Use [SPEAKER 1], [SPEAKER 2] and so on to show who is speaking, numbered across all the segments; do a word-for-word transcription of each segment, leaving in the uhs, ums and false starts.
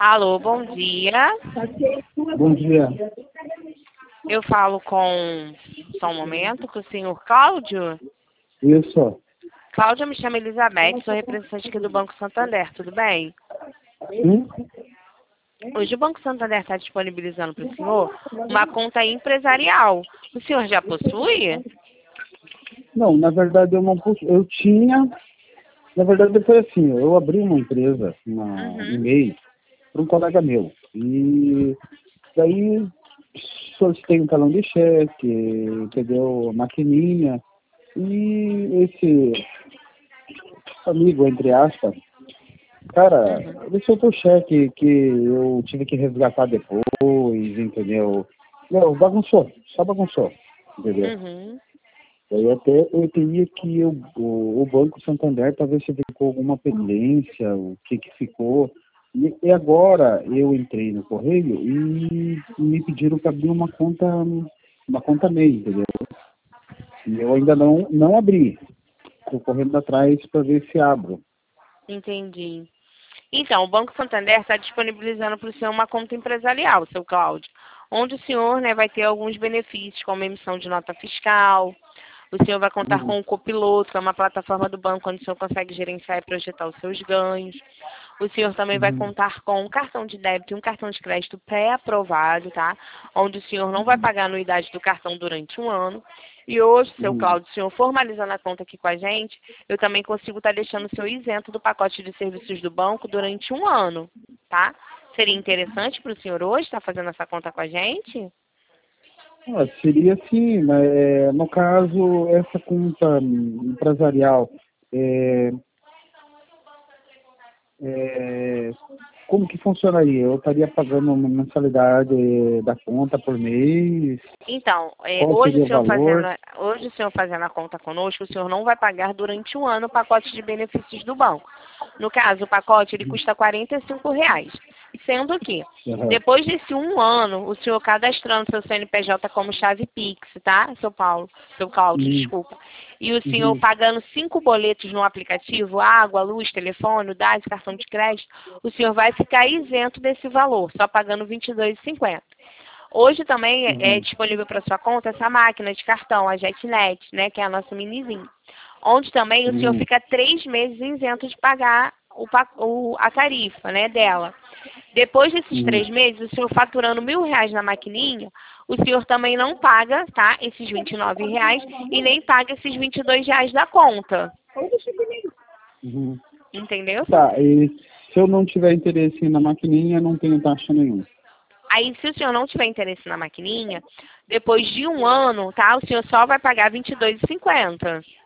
[SPEAKER 1] Alô, bom dia.
[SPEAKER 2] Bom dia.
[SPEAKER 1] Eu falo com, só um momento, com o senhor Cláudio.
[SPEAKER 2] Isso.
[SPEAKER 1] Cláudio, eu me chamo Elizabeth, sou representante aqui do Banco Santander, tudo bem?
[SPEAKER 2] Hum?
[SPEAKER 1] Hoje o Banco Santander está disponibilizando para o senhor uma conta empresarial. O senhor já possui?
[SPEAKER 2] Não, na verdade eu não possu- eu tinha, na verdade foi assim, eu abri uma empresa, uma
[SPEAKER 1] Uhum.
[SPEAKER 2] e-mail, para um colega meu. E daí solicitei um talão de cheque, entendeu? A maquininha. E esse amigo, entre aspas, cara,
[SPEAKER 1] Uhum.
[SPEAKER 2] ele soltou o cheque que eu tive que resgatar depois, entendeu? Não, bagunçou, só bagunçou, entendeu?
[SPEAKER 1] Uhum.
[SPEAKER 2] Daí até eu teria que eu, o, o Banco Santander para ver se ficou alguma pendência, o que que ficou. E, e agora eu entrei no correio e me pediram para abrir uma conta, uma conta MEI, entendeu? E eu ainda não, não abri. Estou correndo atrás para ver se abro.
[SPEAKER 1] Entendi. Então, o Banco Santander está disponibilizando para o senhor uma conta empresarial, seu Cláudio, onde o senhor, né, vai ter alguns benefícios, como emissão de nota fiscal. O senhor vai contar
[SPEAKER 2] Uhum.
[SPEAKER 1] com o Copiloto, que é uma plataforma do banco onde o senhor consegue gerenciar e projetar os seus ganhos. O senhor também vai
[SPEAKER 2] Uhum.
[SPEAKER 1] contar com um cartão de débito e um cartão de crédito pré-aprovado, tá? Onde o senhor não vai pagar a anuidade do cartão durante um ano. E hoje, seu
[SPEAKER 2] Uhum.
[SPEAKER 1] Cláudio, o senhor formalizando a conta aqui com a gente, eu também consigo estar deixando o senhor isento do pacote de serviços do banco durante um ano, tá? Seria interessante para o senhor hoje estar fazendo essa conta com a gente?
[SPEAKER 2] Ah, seria assim, mas, é, no caso, essa conta hum, empresarial, é, é, como que funcionaria? Eu estaria pagando uma mensalidade da conta por mês?
[SPEAKER 1] Então, é,
[SPEAKER 2] Qual
[SPEAKER 1] hoje o
[SPEAKER 2] seria o
[SPEAKER 1] senhor fazendo,
[SPEAKER 2] valor?
[SPEAKER 1] hoje o senhor fazendo a conta conosco, o senhor não vai pagar durante um ano o pacote de benefícios do banco. No caso, o pacote ele custa quarenta e cinco reais. Sendo que,
[SPEAKER 2] Aham.
[SPEAKER 1] depois desse um ano, o senhor cadastrando seu C N P J como chave Pix, tá, seu Paulo, seu Cláudio,
[SPEAKER 2] Uhum.
[SPEAKER 1] desculpa. E o senhor
[SPEAKER 2] Uhum.
[SPEAKER 1] pagando cinco boletos no aplicativo, água, luz, telefone, dados, cartão de crédito, o senhor vai ficar isento desse valor, só pagando vinte e dois reais e cinquenta centavos. Hoje também é é
[SPEAKER 2] Uhum.
[SPEAKER 1] disponível para sua conta essa máquina de cartão, a JetNet, né, que é a nossa minizinha. Onde também o senhor
[SPEAKER 2] Uhum.
[SPEAKER 1] fica três meses isento de pagar o, pa- o- a tarifa, né, dela. Depois desses
[SPEAKER 2] Uhum.
[SPEAKER 1] três meses, o senhor faturando mil reais na maquininha, o senhor também não paga, tá, esses vinte e nove reais e nem paga esses vinte e dois reais da conta.
[SPEAKER 2] Uhum.
[SPEAKER 1] Entendeu, seu?
[SPEAKER 2] Tá, e se eu não tiver interesse na maquininha, não tenho taxa nenhuma.
[SPEAKER 1] Aí, se o senhor não tiver interesse na maquininha, depois de um ano, tá, o senhor só vai pagar vinte e dois reais e cinquenta centavos.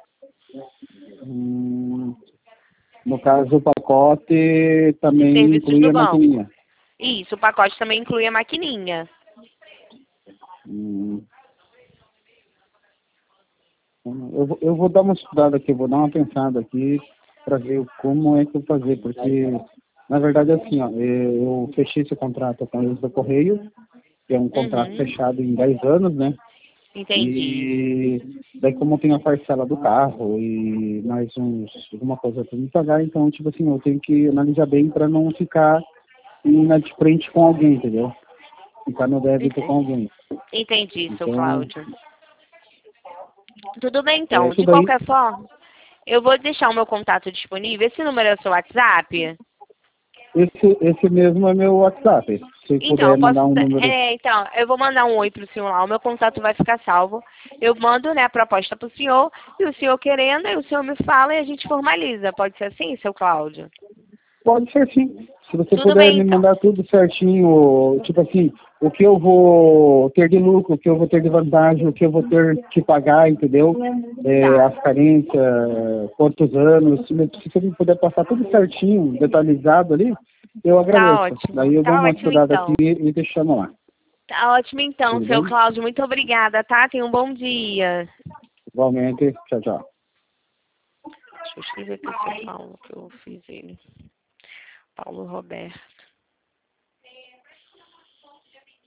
[SPEAKER 2] Hum, no caso, o pacote
[SPEAKER 1] De
[SPEAKER 2] também
[SPEAKER 1] serviços
[SPEAKER 2] inclui
[SPEAKER 1] do
[SPEAKER 2] a
[SPEAKER 1] banco.
[SPEAKER 2] maquininha.
[SPEAKER 1] Isso, o pacote também inclui a maquininha.
[SPEAKER 2] Hum, eu, vou- eu vou dar uma estudada aqui, eu vou dar uma pensada aqui para ver como é que eu vou fazer, porque, na verdade, assim, ó, eu fechei esse contrato com eles do Correio, que é um contrato
[SPEAKER 1] Uhum.
[SPEAKER 2] fechado em dez anos, né?
[SPEAKER 1] Entendi.
[SPEAKER 2] E daí como tem a parcela do carro e mais uns, alguma coisa para me pagar, então, tipo assim, eu tenho que analisar bem para não ficar inadimplente com alguém, entendeu? Ficar no débito com
[SPEAKER 1] Ente-
[SPEAKER 2] alguém.
[SPEAKER 1] Entendi, seu
[SPEAKER 2] Então,
[SPEAKER 1] Cláudio. Tudo bem,
[SPEAKER 2] é
[SPEAKER 1] então.
[SPEAKER 2] isso
[SPEAKER 1] De
[SPEAKER 2] daí.
[SPEAKER 1] qualquer forma, eu vou deixar o meu contato disponível. Esse número é o seu WhatsApp?
[SPEAKER 2] Esse, esse mesmo é meu WhatsApp. Se
[SPEAKER 1] Então, eu
[SPEAKER 2] puder
[SPEAKER 1] posso.
[SPEAKER 2] mandar um número.
[SPEAKER 1] É, então, eu vou mandar um oi pro senhor lá. O meu contato vai ficar salvo. Eu mando, né, a proposta pro senhor. E o senhor querendo, aí o senhor me fala e a gente formaliza. Pode ser assim, seu Cláudio?
[SPEAKER 2] Pode ser sim. Se você
[SPEAKER 1] Tudo
[SPEAKER 2] puder
[SPEAKER 1] bem,
[SPEAKER 2] me
[SPEAKER 1] então.
[SPEAKER 2] mandar tudo certinho, tipo assim, o que eu vou ter de lucro, o que eu vou ter de vantagem, o que eu vou ter que pagar, entendeu? É,
[SPEAKER 1] Tá.
[SPEAKER 2] as carências, quantos anos, se me- se você me puder passar tudo certinho, detalhado ali, eu
[SPEAKER 1] Tá
[SPEAKER 2] agradeço.
[SPEAKER 1] ótimo.
[SPEAKER 2] Daí eu dou
[SPEAKER 1] Tá
[SPEAKER 2] uma
[SPEAKER 1] ótimo,
[SPEAKER 2] estudada aqui
[SPEAKER 1] então.
[SPEAKER 2] e te chamo lá.
[SPEAKER 1] Tá ótimo, então,
[SPEAKER 2] Tudo
[SPEAKER 1] seu
[SPEAKER 2] bem?
[SPEAKER 1] Cláudio. Muito obrigada, tá? Tenha um bom dia.
[SPEAKER 2] Igualmente, tchau, tchau.
[SPEAKER 1] Deixa eu escrever aqui o seu Paulo, que eu fiz ele. Paulo Roberto.